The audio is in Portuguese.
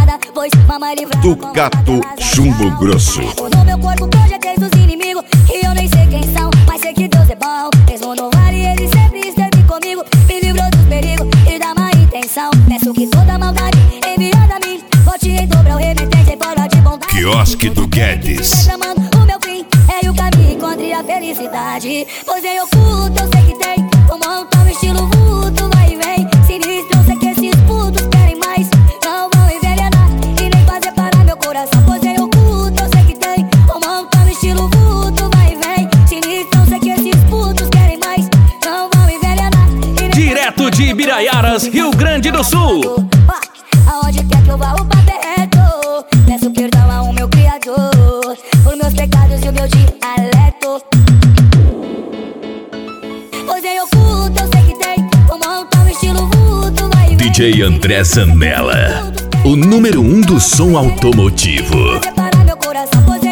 nada, pois mamãe livra Ducato Chumbo Grosso. No meu corpo projetei dos inimigos, que eu nem sei quem são, mas sei que Deus é bom. Mesmo no vale ele sempre esteve comigo, me livrou dos perigos e da má intenção. Peço que toda maldade enviada a mim volte em dobro ao remetente em forma de bondade. Quiosque do Guedes. Reclamando o meu fim, é o caminho, encontre a felicidade. Pois em oculto eu sei que tem um montão estilo vulto, vai e vem. Sinistro, eu sei que esses putos querem mais, não vão envenenar e nem fazer parar meu coração. Pois em oculto eu sei que tem um montão estilo vulto, vai e vem. Sinistro, eu sei que esses putos querem mais, não vão envenenar e nem Direto de Ibiraiaras, Rio Grande do Sul. Aonde quer que eu vá, o papo é reto. Peço perdão ao meu criador por meus pecados e o meu dialeto. Pois em oculto eu sei que tem um montão estilo vulto, vai e vem. DJ André Zanella, o número 1 do som automotivo. Separar meu coração, pois